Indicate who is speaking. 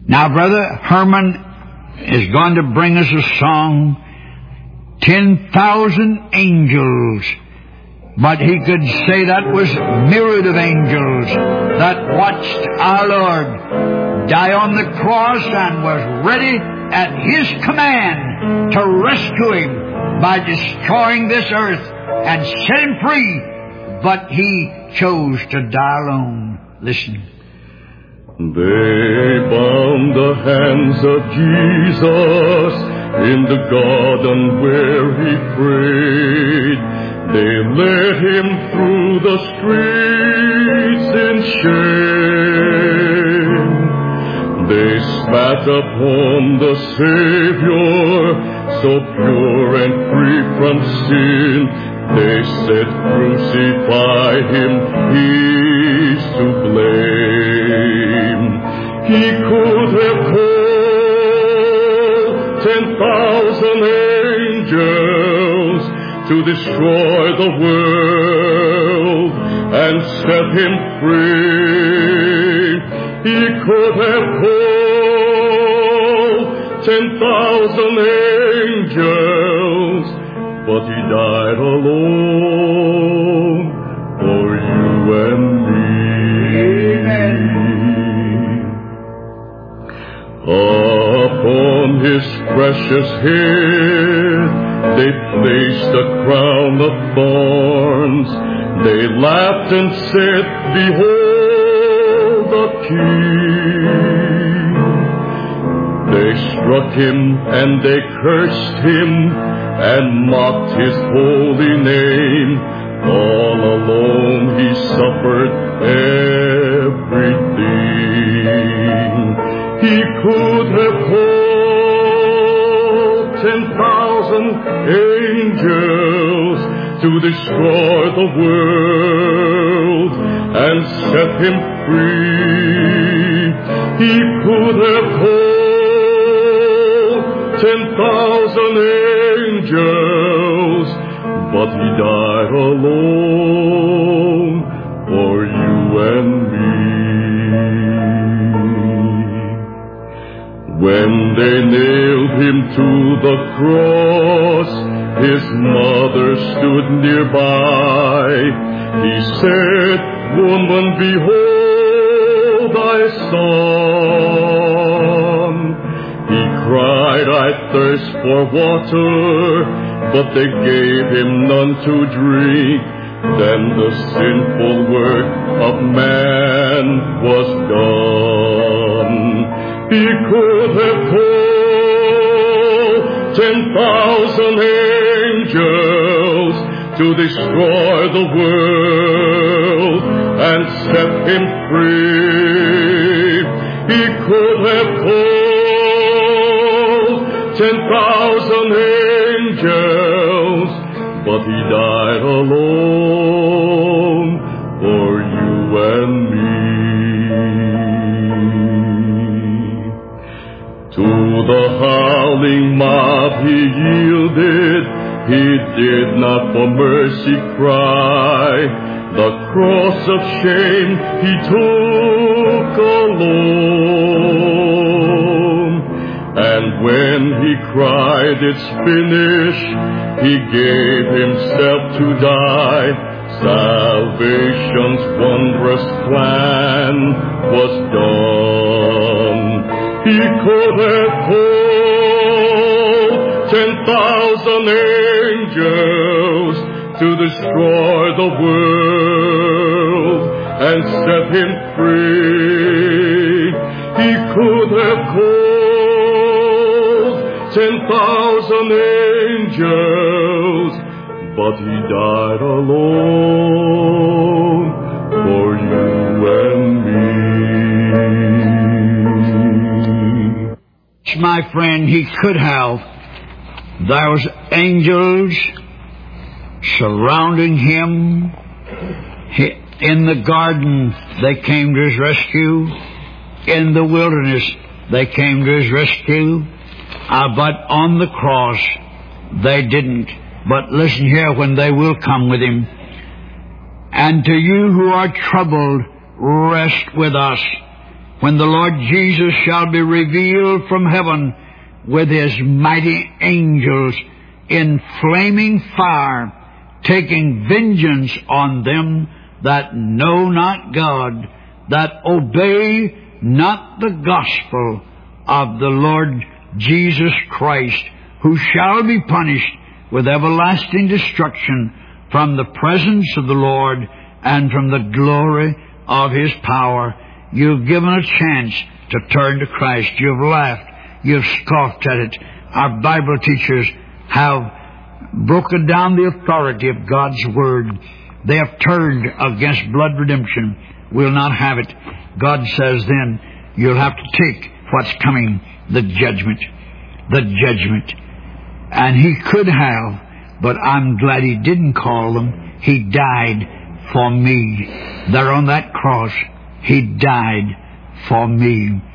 Speaker 1: Now, Brother Herman is going to bring us a song, 10,000 Angels. But he could say that was myriad of angels that watched our Lord die on the cross and was ready at His command to rescue Him by destroying this earth and set Him free. But He chose to die alone. Listen.
Speaker 2: They bound the hands of Jesus in the garden where He prayed. They led Him through the streets in shame. They spat upon the Savior, so pure and free from sin. They said, crucify Him, He's to blame. He could have called 10,000 angels to destroy the world and set Him free. He could have called 10,000 angels, but He died alone for you and me.
Speaker 1: Amen.
Speaker 2: Upon His precious head they placed a crown of thorns. They laughed and said, behold the King. They struck Him and they cursed Him and mocked His holy name. All alone He suffered everything. He could have called 10,000 angels to destroy the world and set Him free. He could have called 10,000 angels, but He died alone for you and me. When they nailed Him to the cross, His mother stood nearby. He said, woman, behold thy son. He cried, I thirst for water, but they gave Him none to drink. Then the sinful work of man was done. He could have called 10,000 angels to destroy the world and set Him free. He could have called 10,000 angels, but He died alone for you and me. To the howling mob He yielded. He did not for mercy cry. The cross of shame He took alone. And when He cried, it's finished, He gave Himself to die. Salvation's wondrous plan was done. He could have called 10,000 angels to destroy the world and set Him free. He could have called 10,000 angels, but He died alone for you and me.
Speaker 1: My friend, He could have. There was angels surrounding Him. In the garden, they came to His rescue. In the wilderness, they came to His rescue. But on the cross, they didn't. But listen here, when they will come with Him. And to you who are troubled, rest with us. when the Lord Jesus shall be revealed from heaven with His mighty angels in flaming fire, taking vengeance on them that know not God, that obey not the gospel of the Lord Jesus Christ, who shall be punished with everlasting destruction from the presence of the Lord and from the glory of His power. You've given a chance to turn to Christ. You've laughed. You've scoffed at it. Our Bible teachers have broken down the authority of God's Word. They have turned against blood redemption. We'll not have it. God says then, you'll have to take what's coming, the judgment. The judgment. And He could have, but I'm glad He didn't call them. He died for me. There on that cross, He died for me.